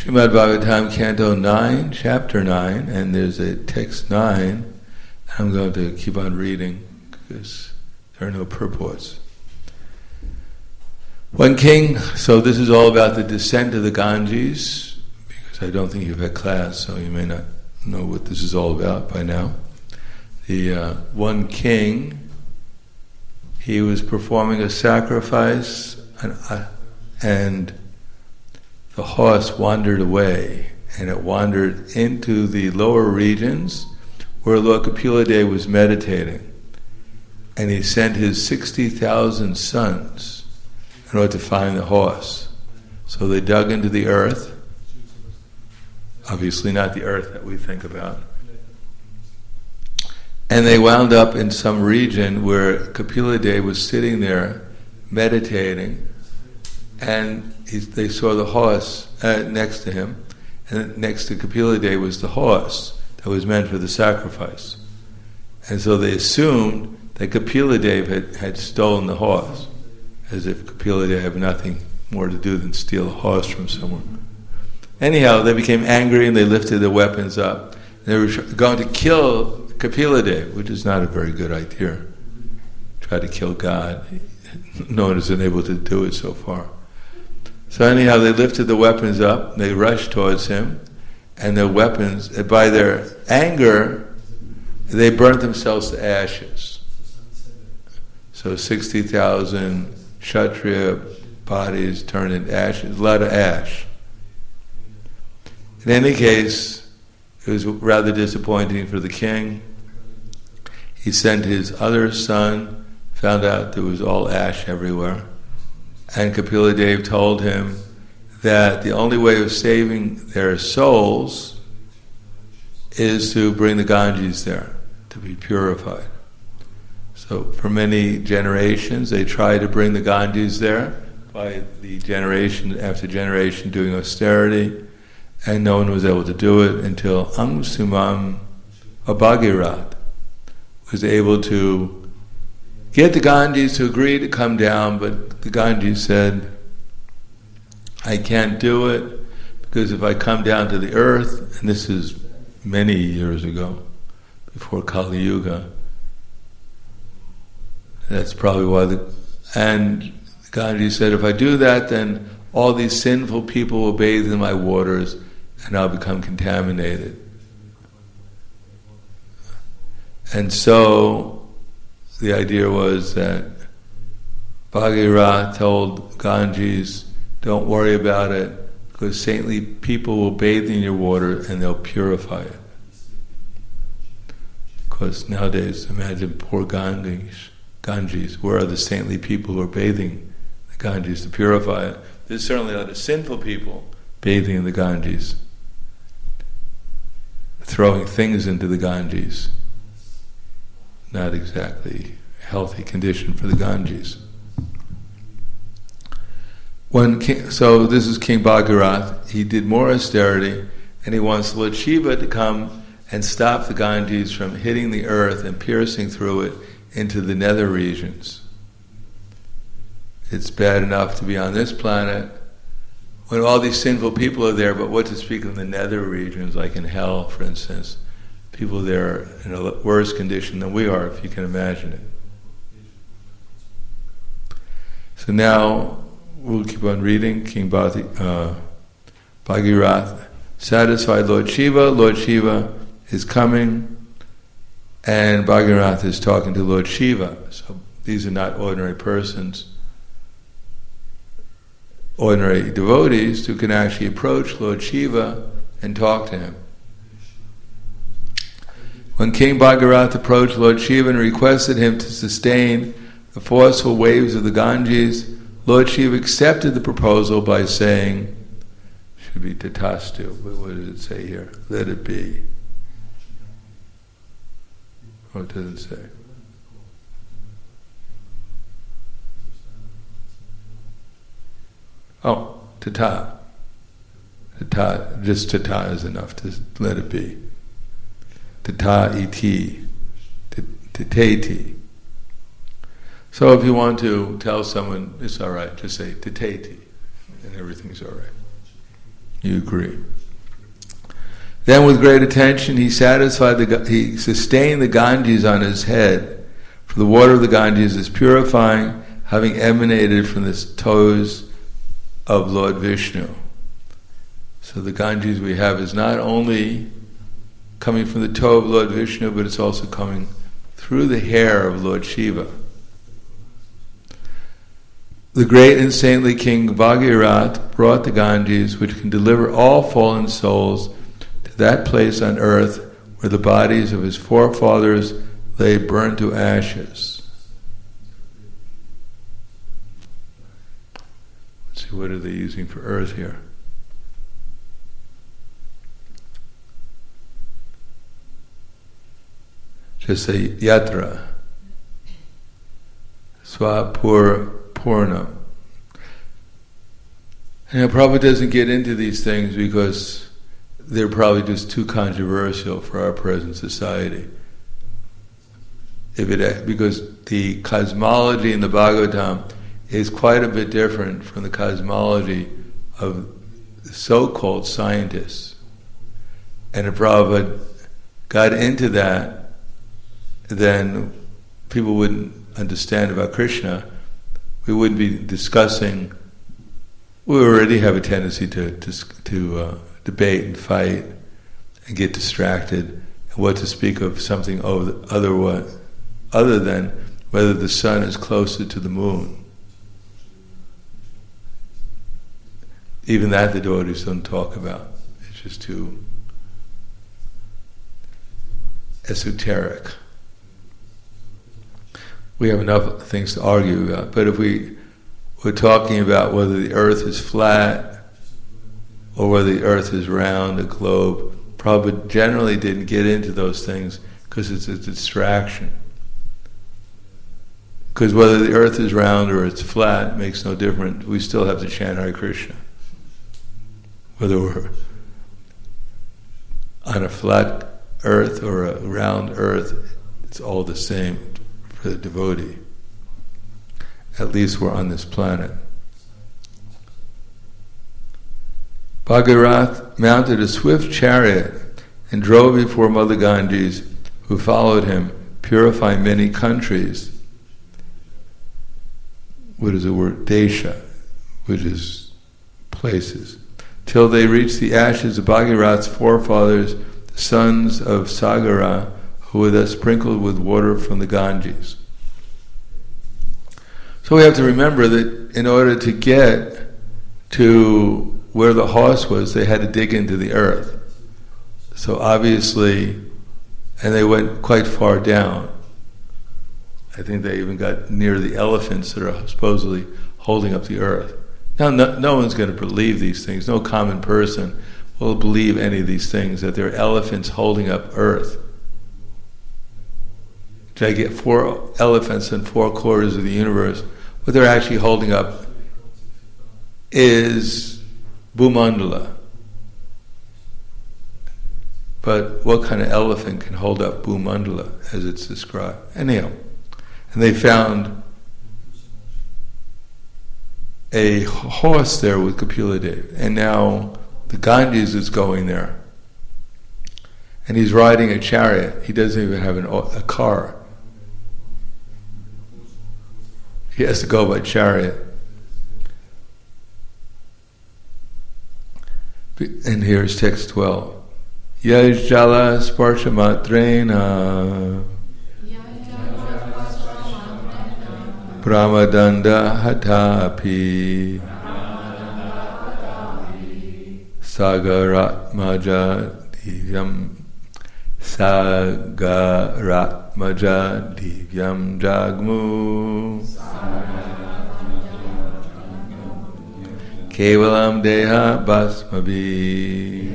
Srimad Bhagavatam, Canto 9, Chapter 9, and there's a text 9. I'm going to keep on reading because there are no purports. One king, so this is all about the descent of the Ganges, because I don't think you've had class, so you may not know what this is all about by now. The one king, he was performing a sacrifice, and the horse wandered away, and it wandered into the lower regions where Lord Kapila was meditating, and he sent his 60,000 sons in order to find the horse. So they dug into the earth, obviously not the earth that we think about, and they wound up in some region where Kapila was sitting there meditating, and they saw the horse next to him, and next to Kapila was the horse that was meant for the sacrifice. And so they assumed that Kapila had stolen the horse, as if Kapila had nothing more to do than steal a horse from someone. Anyhow, they became angry and they lifted their weapons up. They were going to kill Kapila, which is not a very good idea. Try to kill God. No one has been able to do it so far. So anyhow, they lifted the weapons up, they rushed towards him, and their weapons, by their anger, they burnt themselves to ashes. So 60,000 Kshatriya bodies turned into ashes, a lot of ash. In any case, it was rather disappointing for the king. He sent his other son, found out there was all ash everywhere, and Kapila told him that the only way of saving their souls is to bring the Ganges there, to be purified. So for many generations they tried to bring the Ganges there by the generation after generation doing austerity, and no one was able to do it until Angsumam Abhagirat was able to get the Ganges to agree to come down, but the Ganges said, I can't do it, because if I come down to the earth, and this is many years ago, before Kali Yuga, that's probably why and Ganges said, if I do that, then all these sinful people will bathe in my waters, and I'll become contaminated. And so the idea was that Bhagirath told Ganges, don't worry about it, because saintly people will bathe in your water and they'll purify it. Because nowadays, imagine poor Ganges, where are the saintly people who are bathing the Ganges to purify it? There's certainly a lot of sinful people bathing in the Ganges, throwing things into the Ganges. Not exactly a healthy condition for the Ganges. So this is King Bhagirath. He did more austerity, and he wants Lord Shiva to come and stop the Ganges from hitting the earth and piercing through it into the nether regions. It's bad enough to be on this planet when all these sinful people are there, but what to speak of the nether regions, like in hell, for instance. People there are in a worse condition than we are, if you can imagine it. So now we'll keep on reading. King Bhagirath satisfied Lord Shiva is coming, and Bhagirath is talking to Lord Shiva. So these are not ordinary persons, ordinary devotees who can actually approach Lord Shiva and talk to him. When King Bhagirath approached Lord Shiva and requested him to sustain the forceful waves of the Ganges, Lord Shiva accepted the proposal by saying, should be tatastu, but what does it say here? Let it be. What does it say? Oh, tata. Tata, just tata is enough to let it be. Tata iti, tateti. So if you want to tell someone it's all right, just say tateti, and everything's all right. You agree. Then with great attention he sustained the Ganges on his head, for the water of the Ganges is purifying, having emanated from the toes of Lord Vishnu. So the Ganges we have is not only coming from the toe of Lord Vishnu, but it's also coming through the hair of Lord Shiva. The great and saintly King Bhagirath brought the Ganges, which can deliver all fallen souls, to that place on earth where the bodies of his forefathers lay burned to ashes. Let's see, what are they using for earth here? Just say yatra. Swapurnam. And Prabhupada doesn't get into these things because they're probably just too controversial for our present society. Because the cosmology in the Bhagavatam is quite a bit different from the cosmology of so-called scientists. And if Prabhupada got into that, then people wouldn't understand about Krishna. We wouldn't be discussing. We already have a tendency to debate and fight and get distracted, and what to speak of something other than whether the sun is closer to the moon. Even that the devotees don't talk about. It's just too esoteric. We have enough things to argue about. But if we're talking about whether the earth is flat or whether the earth is round, a globe, Prabhupada generally didn't get into those things because it's a distraction. Because whether the earth is round or it's flat makes no difference. We still have to chant Hare Krishna. Whether we're on a flat earth or a round earth, it's all the same for the devotee. At least we're on this planet. Bhagirath mounted a swift chariot and drove before Mother Ganges, who followed him, purifying many countries. What is the word? Desha, which is places. Till they reached the ashes of Bhagirath's forefathers, the sons of Sagara, who were thus sprinkled with water from the Ganges. So we have to remember that in order to get to where the horse was, they had to dig into the earth. So obviously, and they went quite far down. I think they even got near the elephants that are supposedly holding up the earth. Now, no one's going to believe these things. No common person will believe any of these things, that there are elephants holding up earth. They get 4 elephants in 4 quarters of the universe. What they're actually holding up is Bhumandala. But what kind of elephant can hold up Bhumandala as it's described? Anyhow, and they found a horse there with Kapila Deva, and now the Ganges is going there, and he's riding a chariot. He doesn't even have a car. He has to go by chariot. And here's text 12. Yajjala sparshamatreina Brahmadanda hatapi Sagaratmaja divyam jagmu Kevalam deha basmabi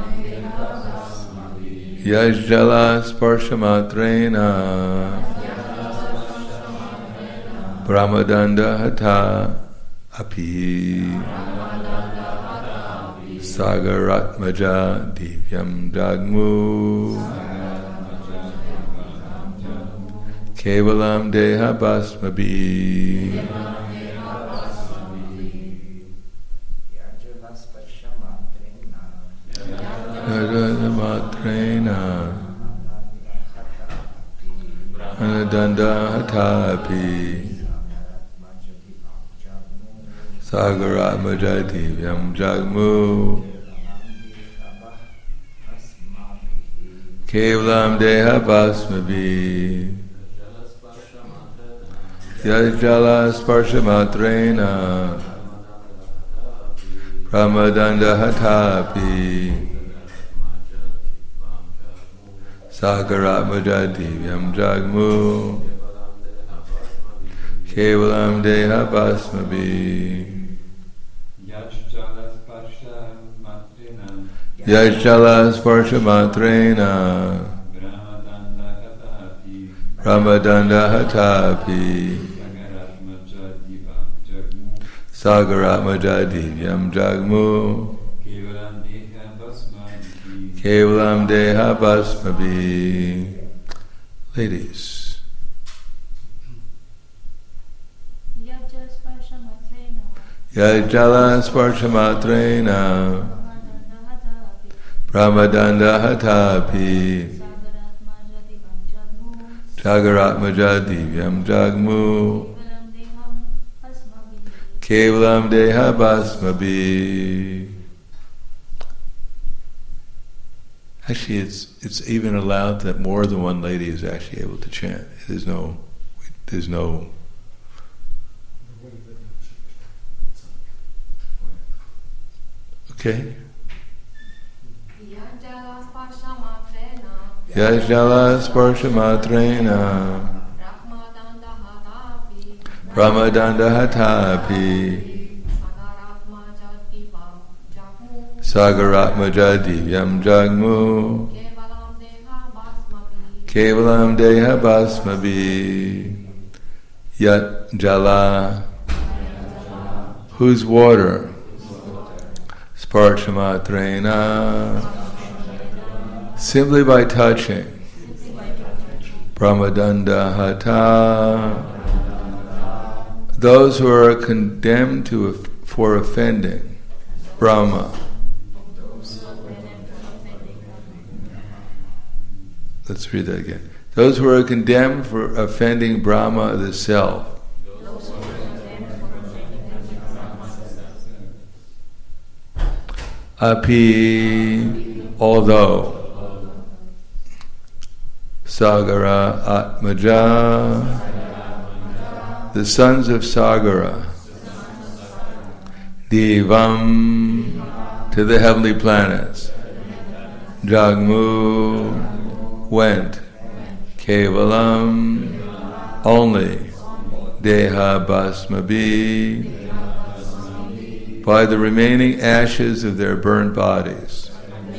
Yajjala sparshamatreina Brahmadanda hata api Sagaratmaja divyam jagmu Kevalam deha basmabi Sparshamatrena Anadanda Hatapi Sagaratmajadivyam Jagmu Kevalam Deha Basmavi Yajala Sparshamatrena Ramadanda Hatapi Sagaratmajadivyam Jagmu Kevalam Deha Basmavi Yajala Sparshamatrena Ramadanda Hatapi Sagaratmajadivyam Jagmu Kevalam Deha Basmavi. Ladies. Yajala Sparshamatrena Brahmadanda Hatapi Sagaratmajadivyam Jagmu Kevalam Deha Basmavi. Actually, it's even allowed that more than one lady is actually able to chant. There's no. Okay. Yajala Sparshamatrena Ramadanda Hatapi Sagaratmajadivyam Jagmu Kevalam Deha Basmavi. Yat Jala, whose water? Sparshamatrena, simply by touching. Brahmadanda Hata, those who are condemned for offending Brahma. Let's read that again. Those who are condemned for offending Brahma, the self. Api, although. Sagara Atmaja, the sons of Sagara. Devam, to the heavenly planets. Jagmu, went. Kevalam, only. Deha Basmabi, by the remaining ashes of their burnt bodies.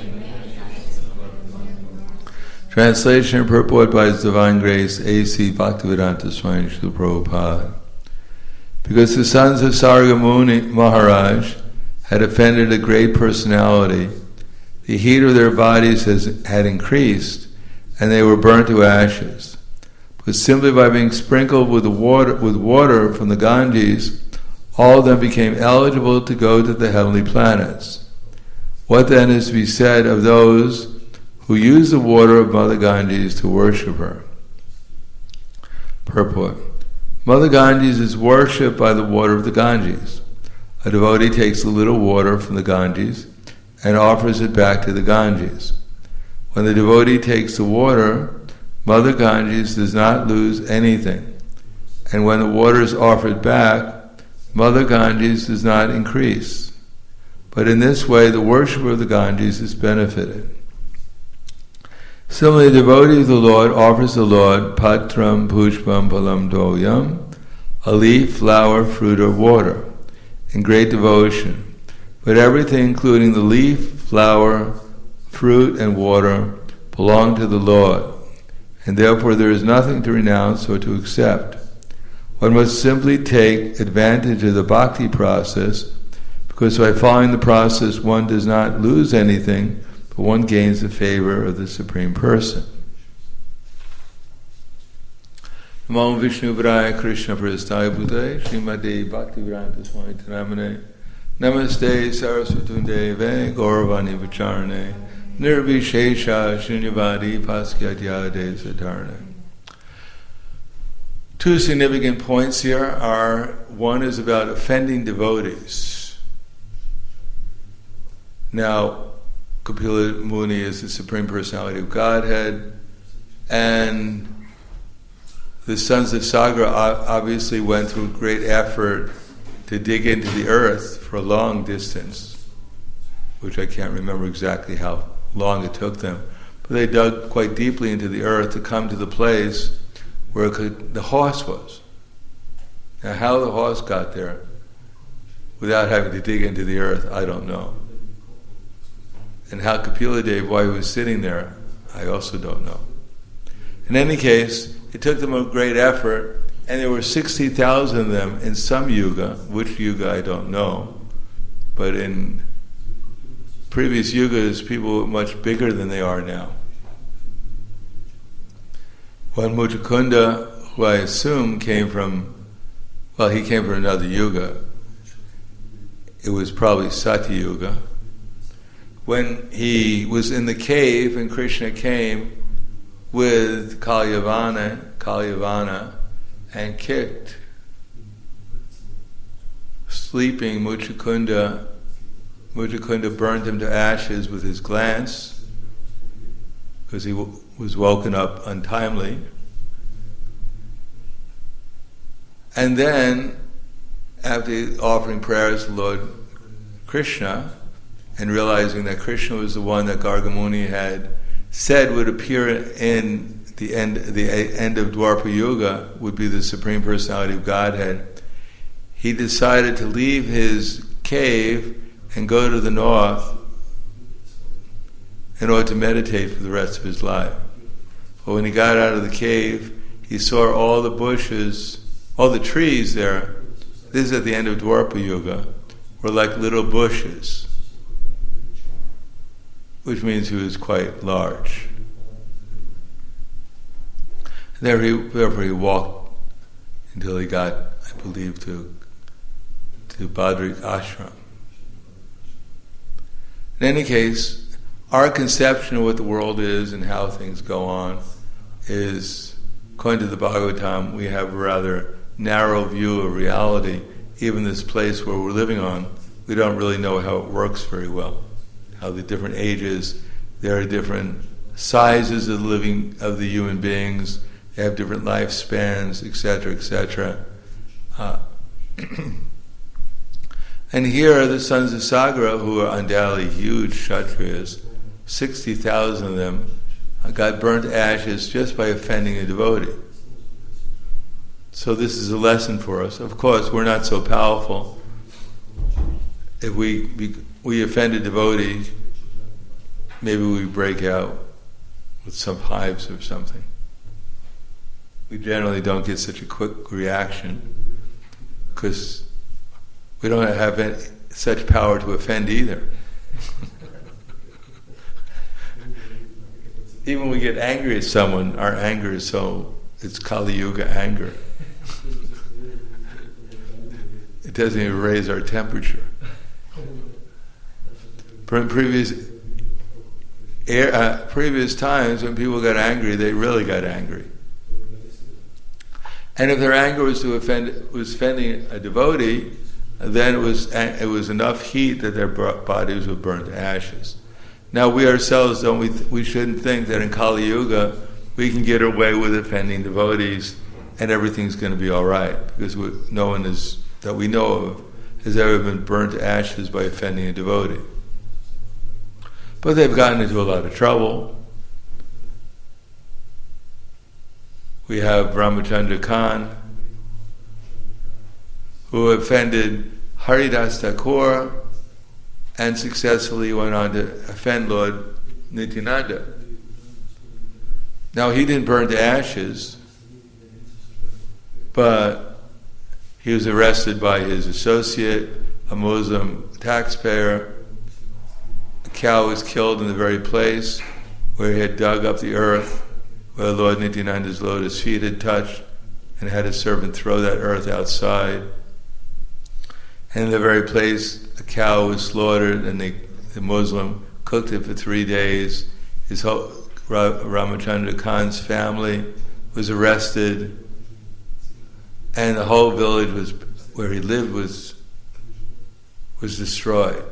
Translation and purport by His Divine Grace A.C. Bhaktivedanta Swami Srila Prabhupada. Because the sons of Sargamuni Maharaj had offended a great personality, the heat of their bodies had increased, and they were burnt to ashes. But simply by being sprinkled with water from the Ganges, all of them became eligible to go to the heavenly planets. What then is to be said of those who use the water of Mother Ganges to worship her? Purport. Mother Ganges is worshipped by the water of the Ganges. A devotee takes a little water from the Ganges and offers it back to the Ganges. When the devotee takes the water, Mother Ganges does not lose anything. And when the water is offered back, Mother Ganges does not increase. But in this way, the worshipper of the Ganges is benefited. Similarly, the devotee of the Lord offers the Lord patram pushpam palam doyam, a leaf, flower, fruit, or water, in great devotion. But everything, including the leaf, flower, fruit, and water, belong to the Lord, and therefore there is nothing to renounce or to accept. One must simply take advantage of the bhakti process, because by following the process one does not lose anything, but one gains the favor of the Supreme Person. Namo Vishnu Varaya Krishna Prasthaya Bhutale Srimati Bhaktivedanta Swami Namane Namaste Saraswatunde Ve Gauravani Vacharane Nirvishesha Shunyavadi Paschatyade Sadharana. Two significant points here are, one is about offending devotees. Now, Kapila Muni is the Supreme Personality of Godhead, and the sons of Sagra obviously went through great effort to dig into the earth for a long distance, which I can't remember exactly how long it took them, but they dug quite deeply into the earth to come to the place where the horse was. Now, how the horse got there without having to dig into the earth, I don't know. And how Kapila Dev, why he was sitting there, I also don't know. In any case, it took them a great effort, and there were 60,000 of them in some yuga, which yuga I don't know, but in previous yugas, people were much bigger than they are now. One Muchukunda, who I assume came from another yuga. It was probably Satya Yuga. When he was in the cave and Krishna came with Kalyavana, and kicked sleeping Muchukunda. Muchukunda burned him to ashes with his glance because he was woken up untimely. And then, after offering prayers to Lord Krishna and realizing that Krishna was the one that Gargamuni had said would appear in the end of Dwapara Yuga, would be the Supreme Personality of Godhead, he decided to leave his cave and go to the north in order to meditate for the rest of his life. But when he got out of the cave, he saw all the bushes, all the trees there, this is at the end of Dwapara Yuga, were like little bushes, which means he was quite large. Therefore he walked until he got, I believe, to Badrik Ashram. In any case, our conception of what the world is and how things go on is, according to the Bhagavatam, we have a rather narrow view of reality. Even this place where we're living on, we don't really know how it works very well. How the different ages, there are different sizes of the human beings, they have different lifespans, etc., etc. And here are the sons of Sagra, who are undoubtedly huge Kshatriyas, 60,000 of them, got burnt to ashes just by offending a devotee. So this is a lesson for us. Of course, we're not so powerful. If we offend a devotee, maybe we break out with some hives or something. We generally don't get such a quick reaction because we don't have such power to offend either. Even when we get angry at someone, our anger is it's Kali Yuga anger. It doesn't even raise our temperature. From previous times, when people got angry, they really got angry. And if their anger was offending a devotee, then it was enough heat that their bodies would burn to ashes. Now we ourselves we shouldn't think that in Kali Yuga we can get away with offending devotees and everything's going to be all right, because no one that we know of has ever been burnt to ashes by offending a devotee. But they've gotten into a lot of trouble. We have Ramachandra Khan, who offended Haridas Thakur and successfully went on to offend Lord Nityananda. Now, he didn't burn to ashes, but he was arrested by his associate, a Muslim taxpayer. A cow was killed in the very place where he had dug up the earth, where Lord Nityananda's lotus feet had touched, and had his servant throw that earth outside. And in the very place, a cow was slaughtered, and the Muslim cooked it for 3 days. His whole Ramachandra Khan's family was arrested, and the whole village was where he lived was destroyed.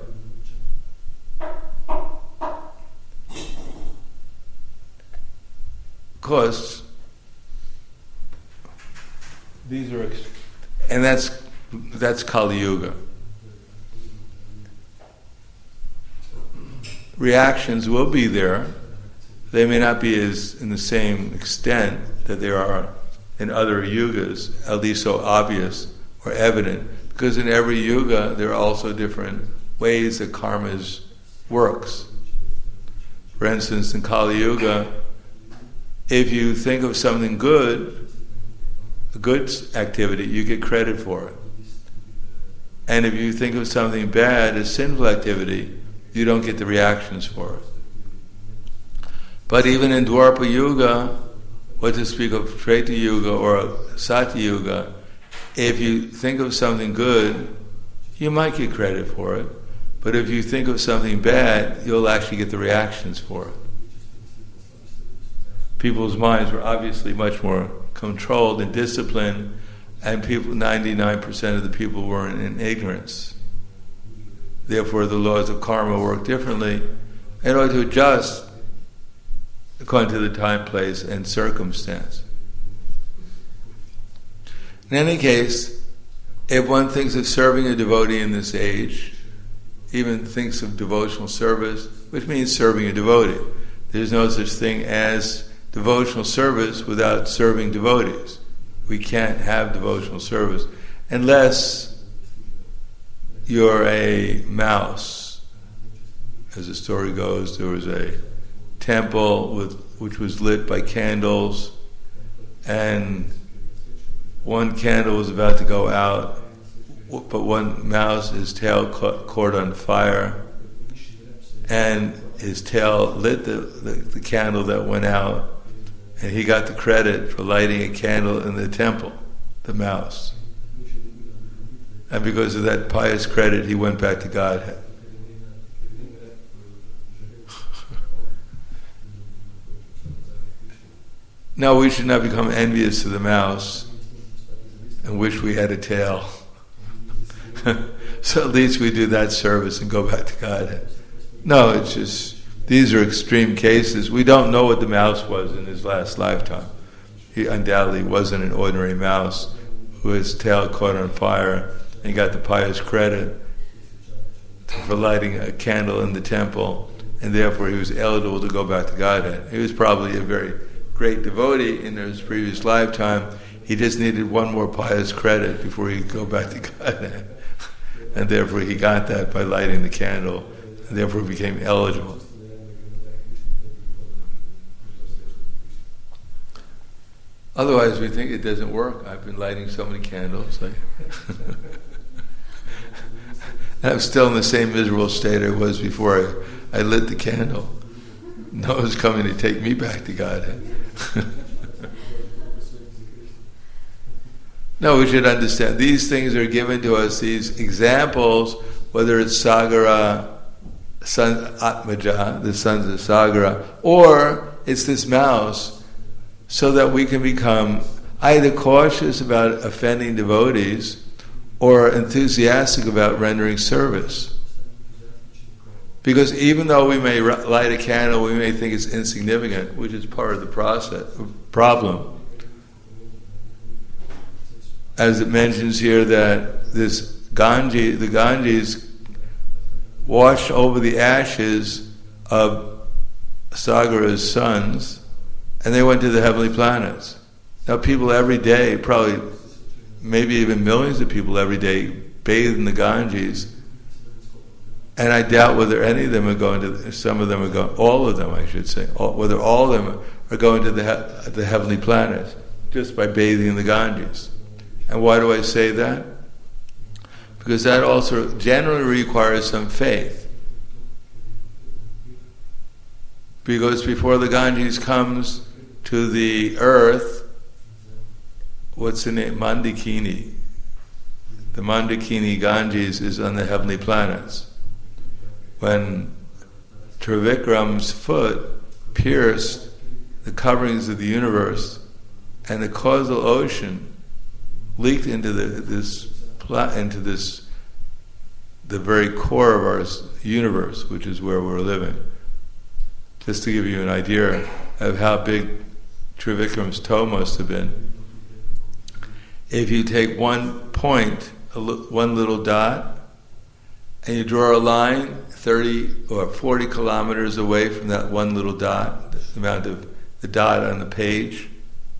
Of course, these are, and that's Kali Yuga. Reactions will be there. They may not be as in the same extent that there are in other yugas, at least so obvious or evident, because in every yuga there are also different ways that karma works. For instance, in Kali Yuga, if you think of something good, a good activity, you get credit for it. And if you think of something bad, a sinful activity, you don't get the reactions for it. But even in Dwapara Yuga, what to speak of Treta Yuga or Satya Yuga, if you think of something good, you might get credit for it. But if you think of something bad, you'll actually get the reactions for it. People's minds were obviously much more controlled and disciplined, and 99% of the people were in ignorance. Therefore, the laws of karma work differently in order to adjust according to the time, place, and circumstance. In any case, if one thinks of serving a devotee in this age, even thinks of devotional service, which means serving a devotee. There's no such thing as devotional service without serving devotees. We can't have devotional service unless you're a mouse. As the story goes, there was a temple which was lit by candles, and one candle was about to go out, but one mouse, his tail caught on fire, and his tail lit the candle that went out, and he got the credit for lighting a candle in the temple, the mouse. And because of that pious credit, he went back to Godhead. Now, we should not become envious of the mouse and wish we had a tail. So at least we do that service and go back to Godhead. No, it's just, these are extreme cases. We don't know what the mouse was in his last lifetime. He undoubtedly wasn't an ordinary mouse who his tail caught on fire and got the pious credit for lighting a candle in the temple, and therefore he was eligible to go back to Godhead. He was probably a very great devotee in his previous lifetime. He just needed one more pious credit before he could go back to Godhead. And therefore he got that by lighting the candle, and therefore became eligible. Otherwise we think it doesn't work. I've been lighting so many candles. And I'm still in the same miserable state I was before I lit the candle. No one's coming to take me back to Godhead. No, we should understand. These things are given to us, these examples, whether it's Sagara, Atmaja, the sons of Sagara, or it's this mouse, so that we can become either cautious about offending devotees or enthusiastic about rendering service. Because even though we may light a candle, we may think it's insignificant, which is part of the problem. As it mentions here that the Ganges washed over the ashes of Sagara's sons, and they went to the heavenly planets. Now people every day, probably maybe even millions of people every day, bathe in the Ganges. And I doubt whether any of them are going to, some of them are going, all of them I should say, whether all of them are going to the heavenly planets just by bathing in the Ganges. And why do I say that? Because that also generally requires some faith. Because before the Ganges comes to the earth, what's the name? Mandakini. The Mandakini Ganges is on the heavenly planets. When Trivikram's foot pierced the coverings of the universe, and the causal ocean leaked into the very core of our universe, which is where we're living. Just to give you an idea of how big Trivikram's toe must have been. If you take one point, one little dot, and you draw a line 30 or 40 kilometers away from that one little dot, the amount of the dot on the page,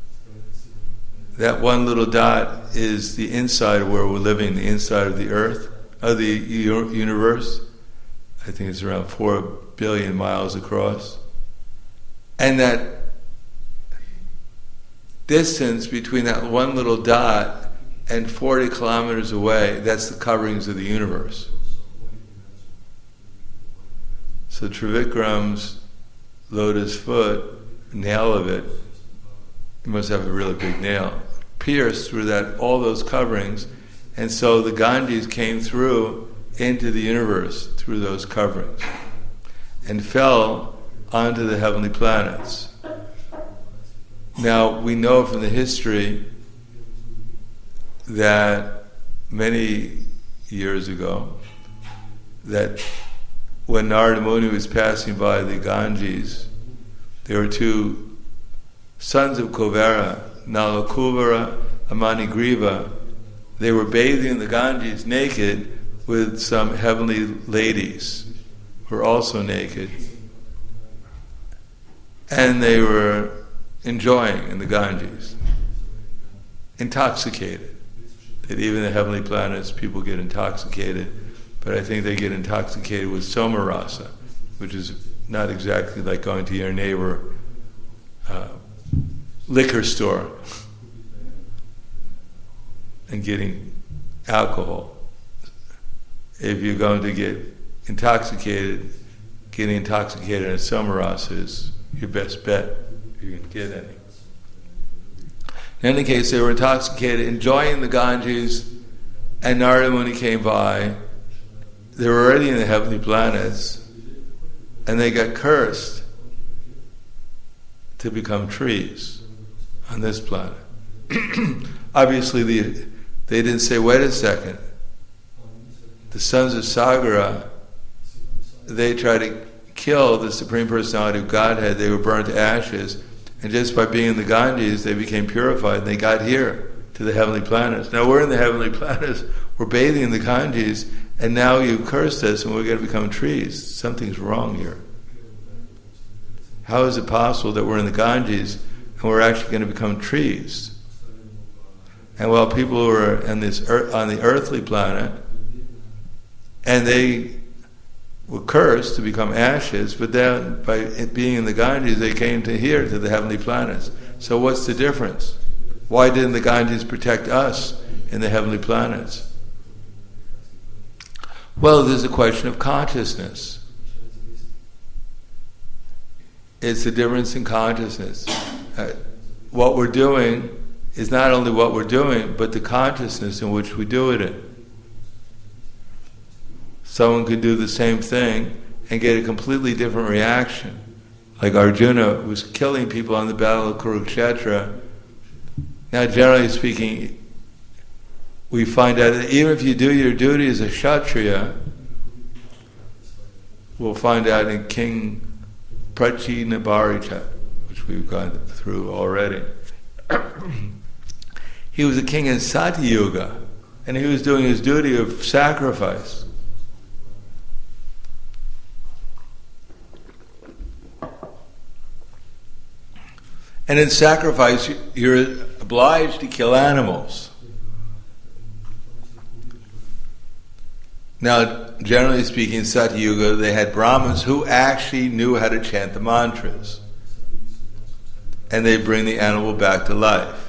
that one little dot is the inside of where we're living, the inside of the earth, of the universe. I think it's around 4 billion miles across. And that distance between that one little dot and 40 kilometers away, that's the coverings of the universe. So Trivikram's lotus foot, nail of it, he must have a really big nail, pierced through all those coverings, and so the Ganges came through into the universe through those coverings and fell onto the heavenly planets. Now, we know from the history that many years ago, that when Narada Muni was passing by the Ganges, there were two sons of Kuvera, Nalakuvara and Manigriva. They were bathing in the Ganges naked with some heavenly ladies who were also naked. And they were enjoying in the Ganges, intoxicated. That even the heavenly planets, people get intoxicated, but I think they get intoxicated with somarasa, which is not exactly like going to your neighbor liquor store and getting alcohol. If you're going to get intoxicated, getting intoxicated in somarasa is your best bet if you can get any. In any case, they were intoxicated, enjoying the Ganges, and Narada Muni came by. They were already in the heavenly planets, and they got cursed to become trees on this planet. Obviously, they didn't say, wait a second. The sons of Sagara, they tried to kill the Supreme Personality of Godhead. They were burned to ashes. And just by being in the Ganges, they became purified, and they got here to the heavenly planets. Now we're in the heavenly planets, we're bathing in the Ganges, and now you've cursed us and we're going to become trees. Something's wrong here. How is it possible that we're in the Ganges and we're actually going to become trees? And while people were on the earthly planet, and they were cursed to become ashes, but then by it being in the Ganges, they came to here, to the heavenly planets. So what's the difference? Why didn't the Ganges protect us in the heavenly planets? Well, there's a question of consciousness. It's the difference in consciousness. What we're doing is not only what we're doing, but the consciousness in which we do it in. Someone could do the same thing and get a completely different reaction. Like Arjuna was killing people on the battle of Kurukshetra. Now, generally speaking, we find out that even if you do your duty as a Kshatriya, we'll find out in King Prachinabarita, which we've gone through already. He was a king in Satyuga, and he was doing his duty of sacrifice. And in sacrifice, you're obliged to kill animals. Now, generally speaking, in Satyuga, they had Brahmins who actually knew how to chant the mantras. And they bring the animal back to life.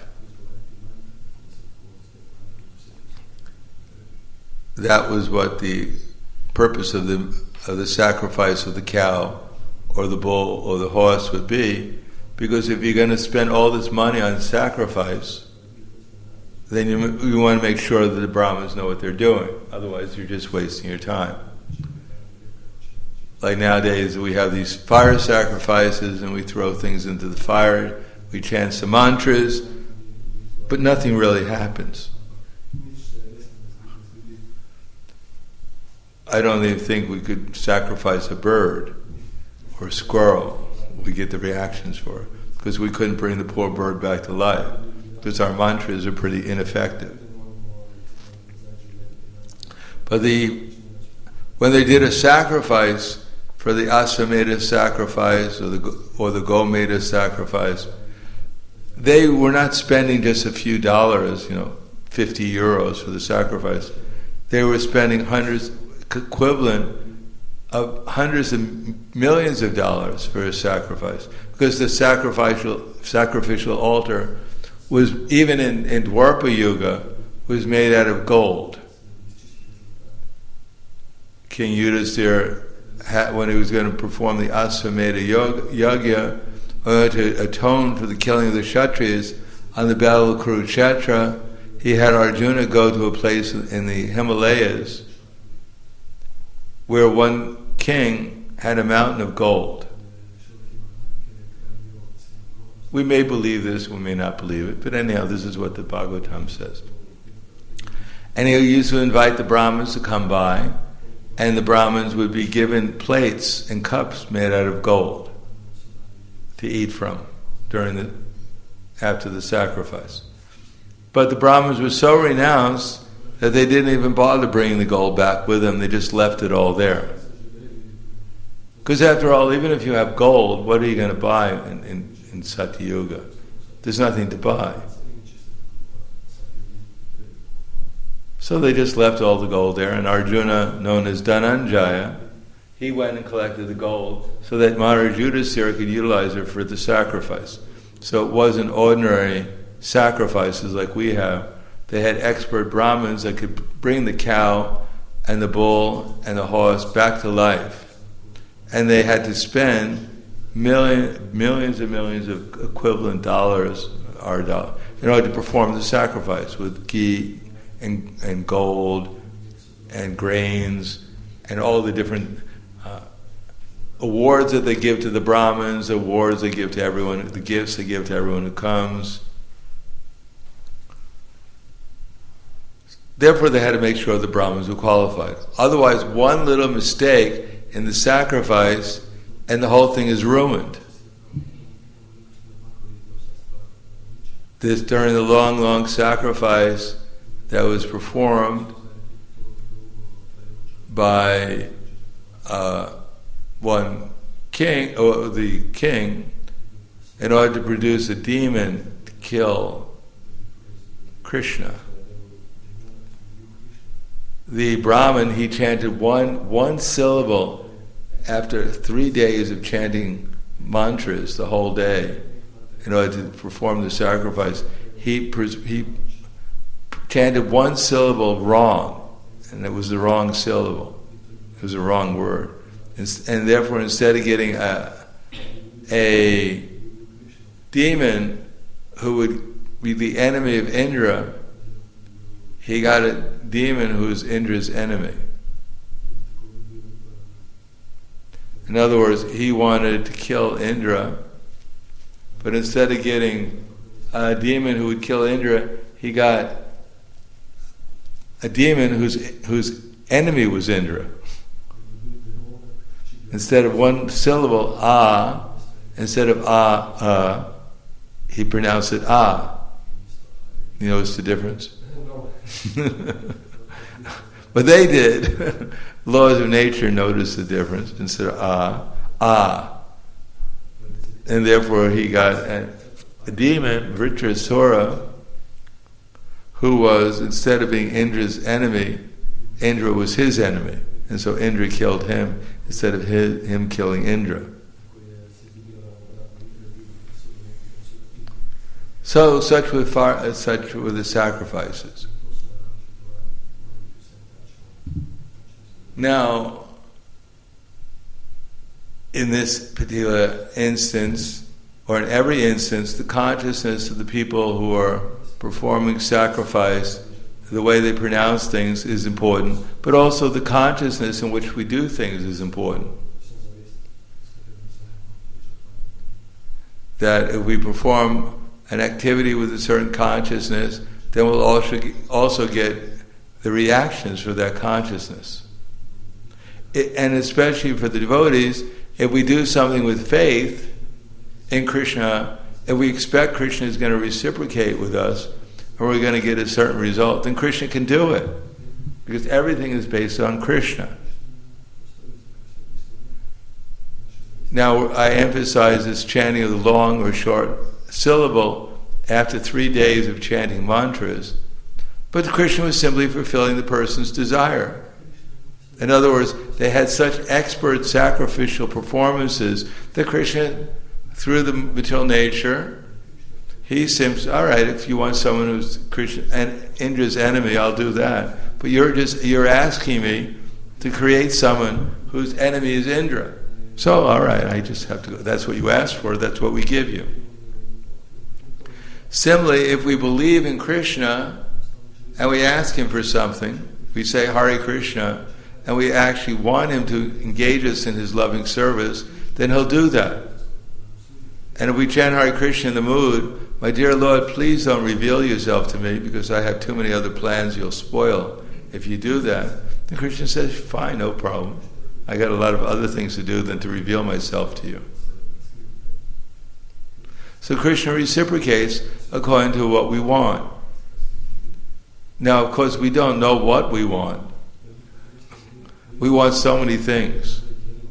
That was what the purpose of the sacrifice of the cow or the bull or the horse would be. Because if you're going to spend all this money on sacrifice, then you want to make sure that the Brahmins know what they're doing. Otherwise, you're just wasting your time. like nowadays we have these fire sacrifices and we throw things into the fire, we chant some mantras, but nothing really happens. I don't even think we could sacrifice a bird or a squirrel. We get the reactions for it because we couldn't bring the poor bird back to life because our mantras are pretty ineffective. But when they did a sacrifice for the Asvamedha sacrifice or the Gomedha sacrifice, they were not spending just a few dollars, 50 euros for the sacrifice. They were spending equivalent of hundreds of millions of dollars for a sacrifice, because the sacrificial altar was, even in Dwapara Yuga, was made out of gold. King Yudhisthira, when he was going to perform the Asvamedha Yagya, to atone for the killing of the Kshatriyas on the Battle of Kurukshetra, he had Arjuna go to a place in the Himalayas where one king had a mountain of gold. We may believe this, we may not believe it, but anyhow, this is what the Bhagavatam says. And he used to invite the Brahmins to come by, and the Brahmins would be given plates and cups made out of gold to eat from after the sacrifice. But the Brahmins were so renounced that they didn't even bother bringing the gold back with them. They just left it all there. Because after all, even if you have gold, what are you going to buy in Satya Yuga? There's nothing to buy. So they just left all the gold there, and Arjuna, known as Dhananjaya, he went and collected the gold so that Maharaj Yudhisthira could utilize it for the sacrifice. So it wasn't ordinary sacrifices like we have. They had expert Brahmins that could bring the cow and the bull and the horse back to life. And they had to spend millions and millions of equivalent dollars, in order to perform the sacrifice with ghee and gold and grains and all the different awards that they give to the Brahmins, awards they give to everyone, the gifts they give to everyone who comes. Therefore, they had to make sure the Brahmins were qualified. Otherwise, one little mistake in the sacrifice and the whole thing is ruined. During the long sacrifice that was performed by one king, or the king, in order to produce a demon to kill Krishna. The Brahmin, he chanted one syllable after 3 days of chanting mantras the whole day in order to perform the sacrifice. He chanted one syllable wrong, and it was the wrong syllable. It was the wrong word. And therefore, instead of getting a demon who would be the enemy of Indra, he got a demon who is Indra's enemy. In other words, he wanted to kill Indra, but instead of getting a demon who would kill Indra, he got a demon whose enemy was Indra. Instead of one syllable, instead of he pronounced it You notice the difference? But they did. Laws of nature noticed the difference. Instead of and therefore he got a demon, Vritrasura, who was, instead of being Indra's enemy, Indra was his enemy. And so Indra killed him instead of him killing Indra. So such were the sacrifices. Now, in this particular instance, or in every instance, the consciousness of the people who are performing sacrifice, the way they pronounce things is important, but also the consciousness in which we do things is important. that if we perform an activity with a certain consciousness, then we'll also get the reactions for that consciousness. And especially for the devotees, if we do something with faith in Krishna, if we expect Krishna is going to reciprocate with us, or we're going to get a certain result, then Krishna can do it. Because everything is based on Krishna. Now, I emphasize this chanting of the long or short syllable after 3 days of chanting mantras, but Krishna was simply fulfilling the person's desire. In other words, they had such expert sacrificial performances that Krishna, through the material nature, he seems, all right, if you want someone who's Krishna and Indra's enemy, I'll do that. But you're asking me to create someone whose enemy is Indra. So, all right, I just have to go. That's what you asked for, that's what we give you. Similarly, if we believe in Krishna and we ask him for something, we say Hare Krishna, and we actually want him to engage us in his loving service, then he'll do that. And if we chant Hare Krishna in the mood, my dear Lord, please don't reveal yourself to me because I have too many other plans you'll spoil if you do that, then Krishna says, fine, no problem. I got a lot of other things to do than to reveal myself to you. So Krishna reciprocates according to what we want. Now, of course, we don't know what we want. We want so many things.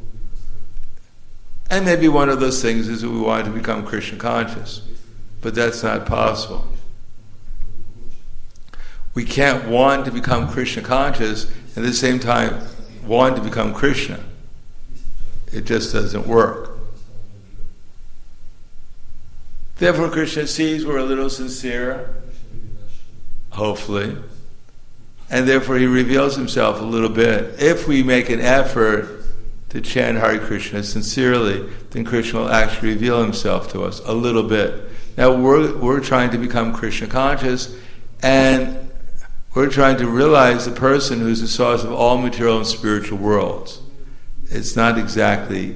And maybe one of those things is that we want to become Krishna conscious. But that's not possible. We can't want to become Krishna conscious and at the same time want to become Krishna. It just doesn't work. Therefore, Krishna sees we're a little sincere, hopefully, and therefore he reveals himself a little bit. If we make an effort to chant Hare Krishna sincerely, then Krishna will actually reveal himself to us a little bit. Now we're trying to become Krishna conscious, and we're trying to realize the person who's the source of all material and spiritual worlds. It's not exactly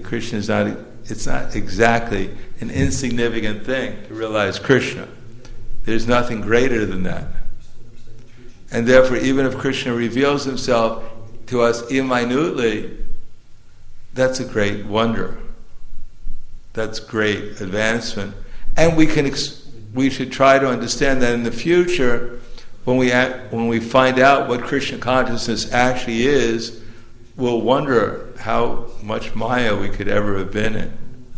an insignificant thing to realize Krishna. There's nothing greater than that. And therefore, even if Krishna reveals himself to us minutely, that's a great wonder. That's great advancement. And we should try to understand that in the future, when we find out what Krishna consciousness actually is, we'll wonder how much Maya we could ever have been in.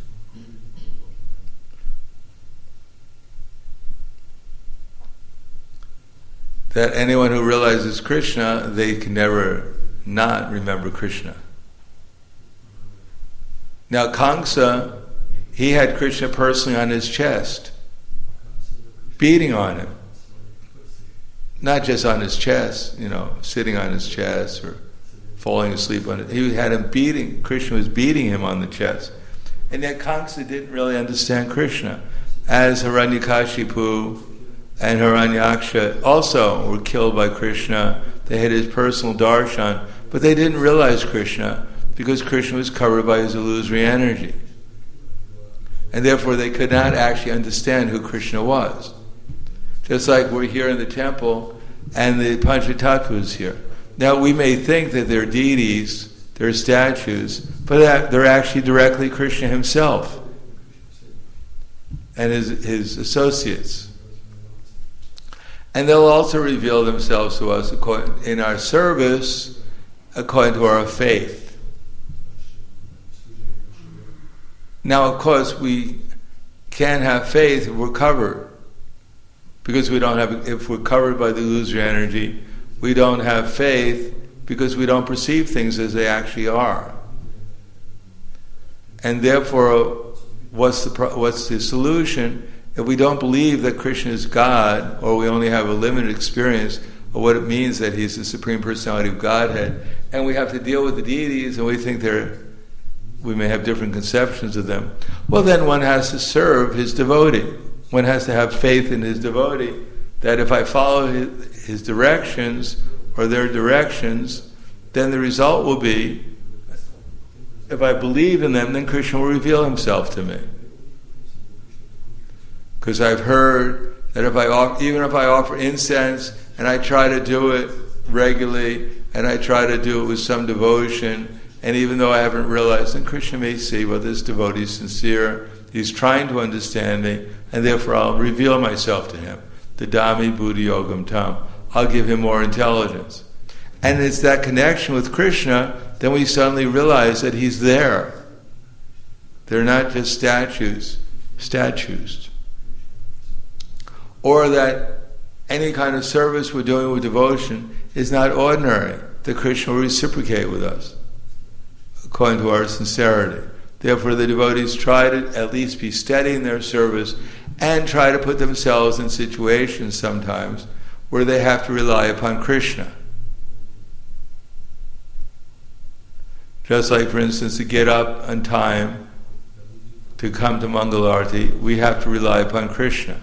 That anyone who realizes Krishna, they can never not remember Krishna. Now Kamsa, he had Krishna personally on his chest, beating on him. Not just on his chest, sitting on his chest or falling asleep on it. He had him beating, Krishna was beating him on the chest. And yet Kamsa didn't really understand Krishna. As Hiranyakashipu and Hiranyaksha also were killed by Krishna, they had his personal darshan, but they didn't realize Krishna because Krishna was covered by his illusory energy. And therefore they could not actually understand who Krishna was. Just like we're here in the temple and the Panchatattva is here. Now we may think that they're deities, they're statues, but they're actually directly Krishna himself and his associates. And they'll also reveal themselves to us in our service according to our faith. Now, of course, we can't have faith if we're covered. Because if we're covered by the illusory energy, we don't have faith because we don't perceive things as they actually are. And therefore, what's the solution? If we don't believe that Krishna is God, or we only have a limited experience of what it means that He's the Supreme Personality of Godhead, and we have to deal with the deities, and we think we may have different conceptions of them, well then one has to serve his devotee. One has to have faith in his devotee, that if I follow his directions, or their directions, then the result will be, if I believe in them, then Krishna will reveal himself to me. Because I've heard that even if I offer incense and I try to do it regularly and I try to do it with some devotion, and even though I haven't realized, then Krishna may see, well, this devotee is sincere, he's trying to understand me, and therefore I'll reveal myself to him. Dadami buddhi yogam tam. I'll give him more intelligence. And it's that connection with Krishna, then we suddenly realize that he's there. They're not just statues. Or that any kind of service we're doing with devotion is not ordinary, that Krishna will reciprocate with us, according to our sincerity. Therefore, the devotees try to at least be steady in their service and try to put themselves in situations sometimes where they have to rely upon Krishna. Just like, for instance, to get up on time to come to Mangalarti, we have to rely upon Krishna.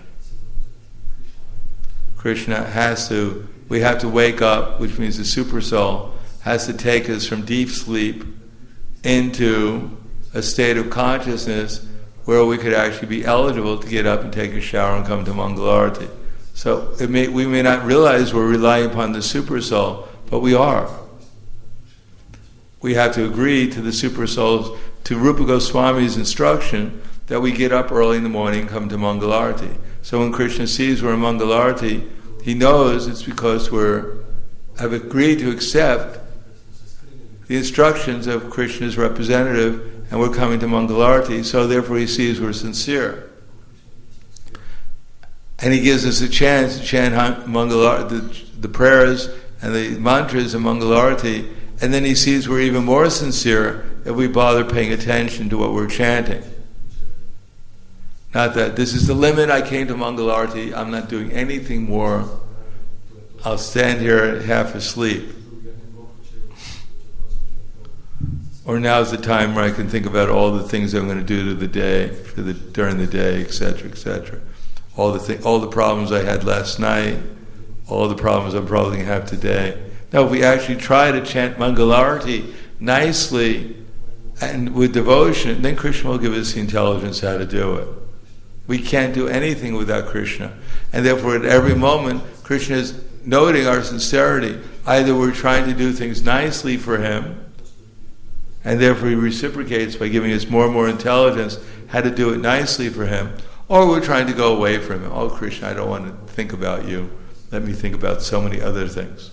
We have to wake up, which means the super soul has to take us from deep sleep into a state of consciousness where we could actually be eligible to get up and take a shower and come to Mangalarti. So we may not realize we're relying upon the super soul, but we are. We have to agree to the super souls, to Rupa Goswami's instruction, that we get up early in the morning and come to Mangalarti. So when Krishna sees we're in Mangalarti, he knows it's because have agreed to accept the instructions of Krishna's representative, and we're coming to Mangalarti, so therefore he sees we're sincere. And he gives us a chance to chant Mangalarti, the prayers and the mantras of Mangalarti, and then he sees we're even more sincere if we bother paying attention to what we're chanting. Not that this is the limit, I came to Mangalarti, I'm not doing anything more, I'll stand here half asleep. Or now's the time where I can think about all the things I'm going to do during the day, etc., etc. All the problems I had last night, all the problems I'm probably going to have today. Now, if we actually try to chant Mangalarti nicely and with devotion, then Krishna will give us the intelligence how to do it. We can't do anything without Krishna. And therefore, at every moment, Krishna is noting our sincerity. Either we're trying to do things nicely for him, and therefore he reciprocates by giving us more and more intelligence how to do it nicely for him, or we're trying to go away from him. Oh, Krishna, I don't want to think about you. Let me think about so many other things.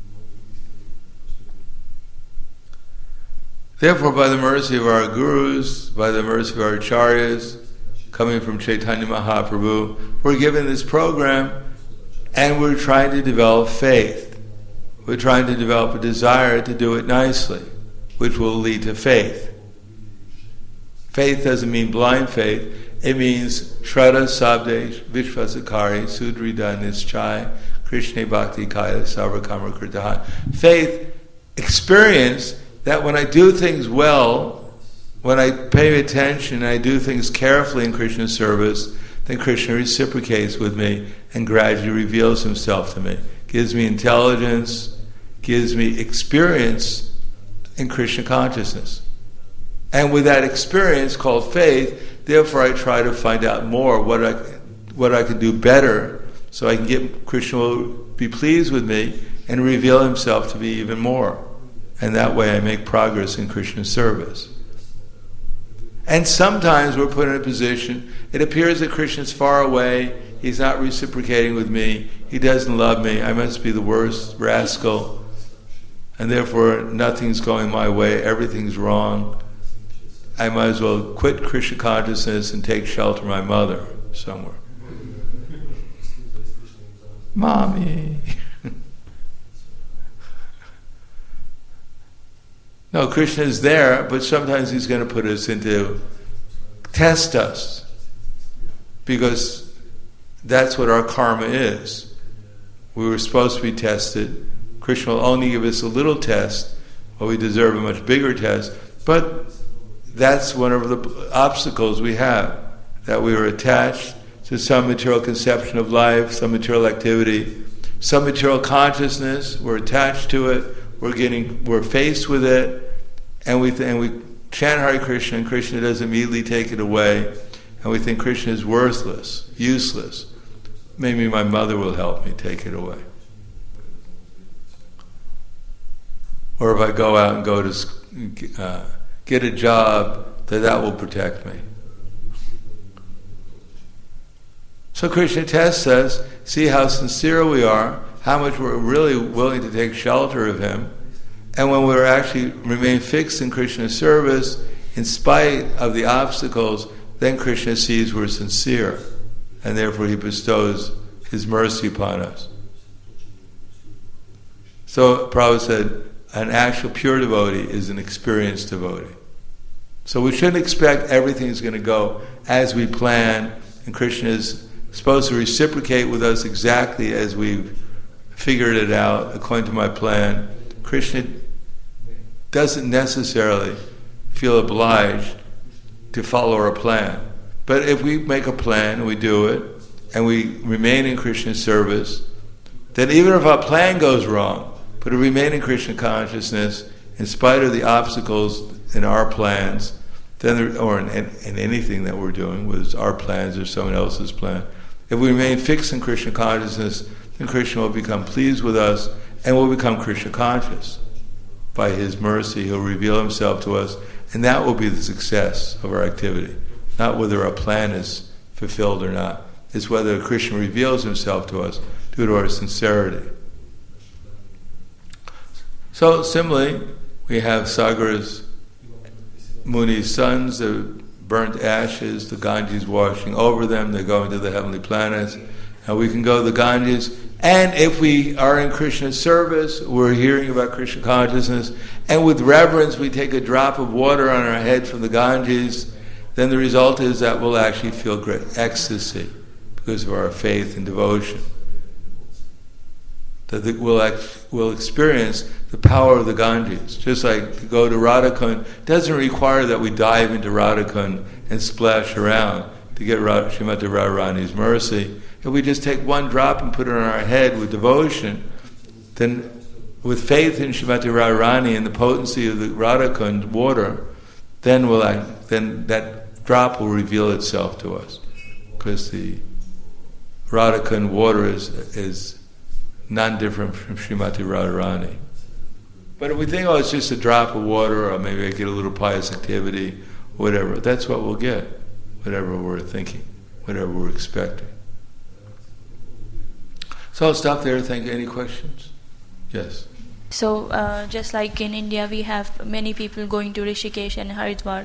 Therefore, by the mercy of our gurus, by the mercy of our acharyas, coming from Chaitanya Mahaprabhu, we're given this program, and we're trying to develop faith. We're trying to develop a desire to do it nicely, which will lead to faith. Faith doesn't mean blind faith. It means Shraddha Sabde Vishvasakari Sudrida Nischai Krishna Bhakti Kaya Sarvakama Kritaha. Faith, experience that when I do things well, when I pay attention, I do things carefully in Krishna's service, then Krishna reciprocates with me and gradually reveals himself to me. Gives me intelligence, gives me experience in Krishna consciousness. And with that experience called faith, therefore I try to find out more what I can do better so I can get Krishna will be pleased with me and reveal himself to me even more. And that way I make progress in Krishna's service. And sometimes we're put in a position, it appears that Krishna's far away, he's not reciprocating with me, he doesn't love me, I must be the worst rascal, and therefore nothing's going my way, everything's wrong. I might as well quit Krishna consciousness and take shelter of my mother somewhere. Mommy. No, Krishna is there, but sometimes he's going to put us test us, because that's what our karma is. We were supposed to be tested. Krishna will only give us a little test, but we deserve a much bigger test. But that's one of the obstacles we have, that we are attached to some material conception of life, some material activity, some material consciousness. We're attached to it. We're faced with it, and we chant Hare Krishna, and Krishna does immediately take it away, and we think Krishna is worthless, useless. Maybe my mother will help me take it away. Or if I go out and go to get a job, that will protect me. So Krishna tests us, see how sincere we are, how much we're really willing to take shelter of Him, and when we're actually remain fixed in Krishna's service, in spite of the obstacles, then Krishna sees we're sincere, and therefore He bestows His mercy upon us. So Prabhupada said, an actual pure devotee is an experienced devotee. So we shouldn't expect everything's going to go as we plan, and Krishna is supposed to reciprocate with us exactly as we've figured it out, according to my plan. Krishna doesn't necessarily feel obliged to follow our plan. But if we make a plan and we do it, and we remain in Krishna's service, then even if our plan goes wrong, but we remain in Krishna consciousness, in spite of the obstacles in our plans, then or in anything that we're doing, whether it's our plans or someone else's plan, if we remain fixed in Krishna consciousness, then Krishna will become pleased with us and will become Krishna conscious. By His mercy, He'll reveal Himself to us, and that will be the success of our activity. Not whether our plan is fulfilled or not. It's whether Krishna reveals Himself to us due to our sincerity. So similarly, we have Sagara's Muni's sons, the burnt ashes, the Ganges washing over them, they're going to the heavenly planets, and we can go to the Ganges, and if we are in Krishna's service, we're hearing about Krishna consciousness, and with reverence we take a drop of water on our head from the Ganges, then the result is that we'll actually feel great ecstasy because of our faith and devotion. That we'll experience the power of the Ganges. Just like to go to Radhakund doesn't require that we dive into Radhakund and splash around to get Srimati Radharani's mercy. If we just take one drop and put it on our head with devotion, then with faith in Srimati Radharani and the potency of the Radhakund water, then that drop will reveal itself to us. Because the Radhakund water is non-different from Srimati Radharani. But if we think, it's just a drop of water, or maybe I get a little pious activity, whatever, that's what we'll get, whatever we're thinking, whatever we're expecting. So I'll stop there. Thank you. Any questions? Yes. So just like in India, we have many people going to Rishikesh and Haridwar.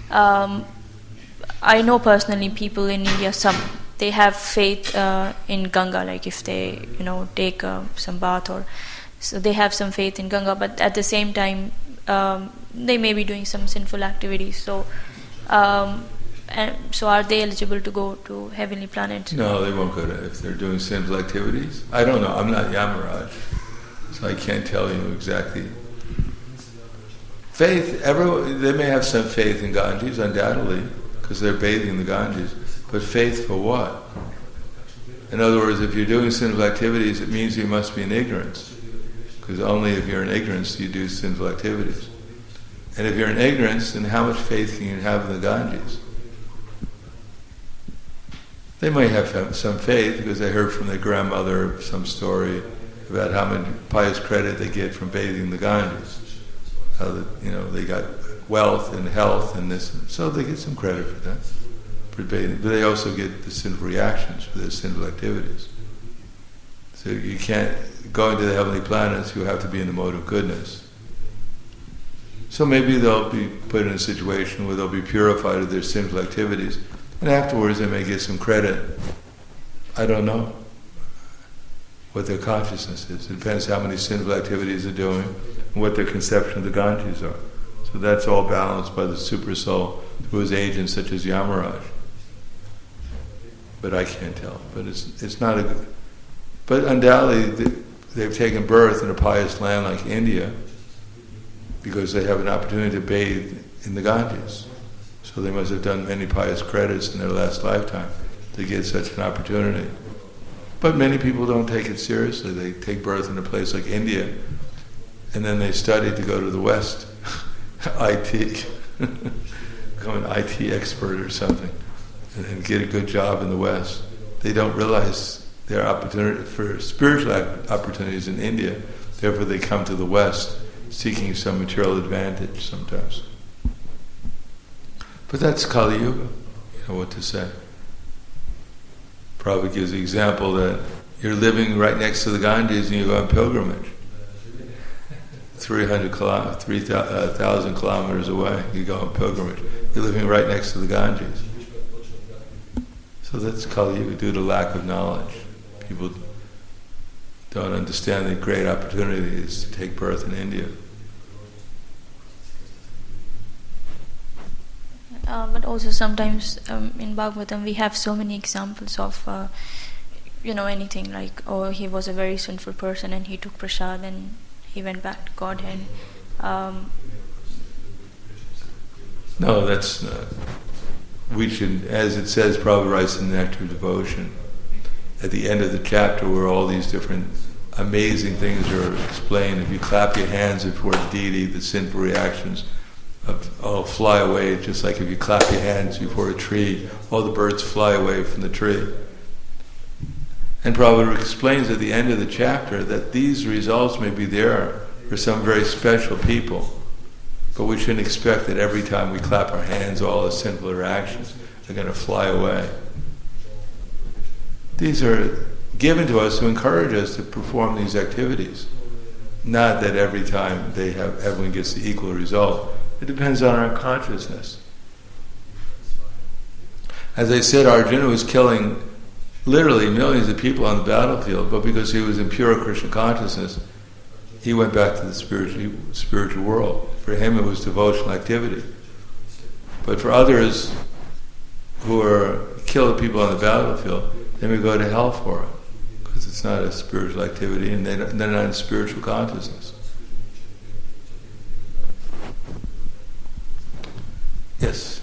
I know personally people in India, they have faith in Ganga, like if they, take some bath, or so they have some faith in Ganga, but at the same time, they may be doing some sinful activities. So, so are they eligible to go to heavenly planets? No, they won't go to if they're doing sinful activities. I don't know. I'm not Yamaraj, so I can't tell you exactly. Faith. They may have some faith in Ganges, undoubtedly, because they're bathing the Ganges. But faith for what? In other words, if you're doing sinful activities, it means you must be in ignorance. Because only if you're in ignorance do you do sinful activities. And if you're in ignorance, then how much faith can you have in the Ganges? They might have some faith because they heard from their grandmother some story about how much pious credit they get from bathing the Ganges. How they got wealth and health and this, so they get some credit for that. But they also get the sinful reactions for their sinful activities. So you can't go into the heavenly planets, you have to be in the mode of goodness. So maybe they'll be put in a situation where they'll be purified of their sinful activities, and afterwards they may get some credit. I don't know what their consciousness is. It depends how many sinful activities they're doing and what their conception of the Ganges are. So that's all balanced by the super soul through his agents such as Yamaraj. But I can't tell. But it's not a good... But undoubtedly they've taken birth in a pious land like India because they have an opportunity to bathe in the Ganges. So they must have done many pious credits in their last lifetime to get such an opportunity. But many people don't take it seriously. They take birth in a place like India and then they study to go to the West. IT. Become an IT expert or something. and then get a good job in the West. They don't realize their opportunity for spiritual opportunities in India. Therefore, they come to the West seeking some material advantage sometimes. But that's Kali Yuga. You know what to say. Prabhupada gives the example that you're living right next to the Ganges and you go on pilgrimage. 3,000 kilometers away, you go on pilgrimage. You're living right next to the Ganges. So that's Kali Yuga due to lack of knowledge. People don't understand the great opportunities to take birth in India. But also sometimes in Bhagavatam we have so many examples of anything like, he was a very sinful person and he took prasad and he went back to Godhead. No, that's not. We should, as it says, Prabhupada writes in the Nectar of Devotion, at the end of the chapter where all these different amazing things are explained, if you clap your hands before the deity, the sinful reactions all fly away, just like if you clap your hands before a tree, all the birds fly away from the tree. And Prabhupada explains at the end of the chapter that these results may be there for some very special people, but we shouldn't expect that every time we clap our hands, all the sinful reactions are going to fly away. These are given to us to encourage us to perform these activities. Not that every time everyone gets the equal result. It depends on our consciousness. As I said, Arjuna was killing literally millions of people on the battlefield, but because he was in pure Krishna consciousness, he went back to the spiritual world. For him it was devotional activity. But for others who are killing people on the battlefield, they may go to hell for it, because it's not a spiritual activity and they're not in spiritual consciousness. Yes.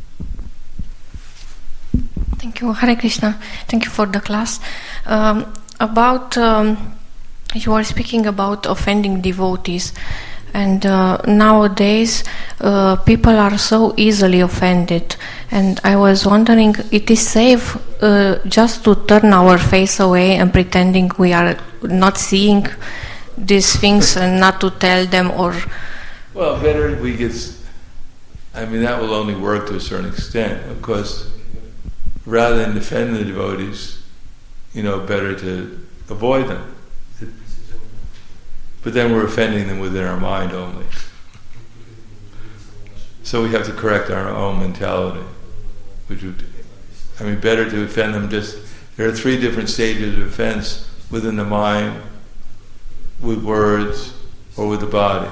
Thank you, Hare Krishna. Thank you for the class. You were speaking about offending devotees, and nowadays people are so easily offended. And I was wondering, it is safe just to turn our face away and pretending we are not seeing these things and not to tell them, or? Well, better we get. That will only work to a certain extent. Of course, rather than defend the devotees, better to avoid them. But then we're offending them within our mind only. So we have to correct our own mentality. Better to offend them there are 3 different stages of offense: within the mind, with words, or with the body.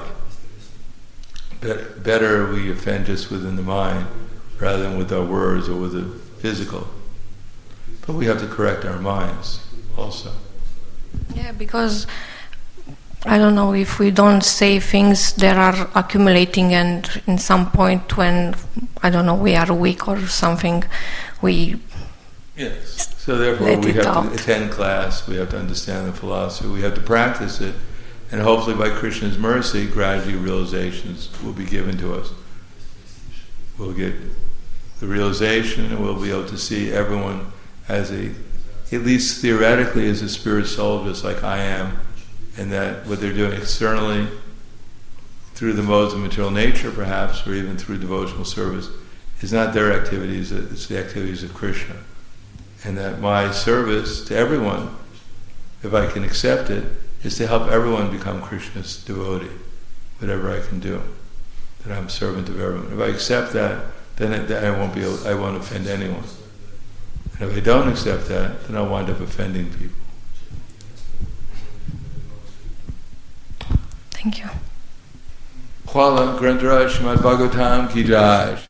Better we offend just within the mind rather than with our words or with the physical. But we have to correct our minds also. Yeah, because I don't know, if we don't say things that are accumulating, and in some point when, I don't know, we are weak or something, we Yes. So therefore we have to attend class, we have to understand the philosophy, we have to practice it, and hopefully by Krishna's mercy, gradually realizations will be given to us. We'll get the realization and we'll be able to see everyone as at least theoretically, as a spirit soul, just like I am, and that what they're doing externally, through the modes of material nature perhaps, or even through devotional service, is not their activities, it's the activities of Krishna. And that my service to everyone, if I can accept it, is to help everyone become Krishna's devotee, whatever I can do. That I'm a servant of everyone. If I accept that, then I won't offend anyone. And if I don't accept that, then I'll wind up offending people. Thank you. Hvala Grantaraj Srimad Bhagavatam Ki Jai.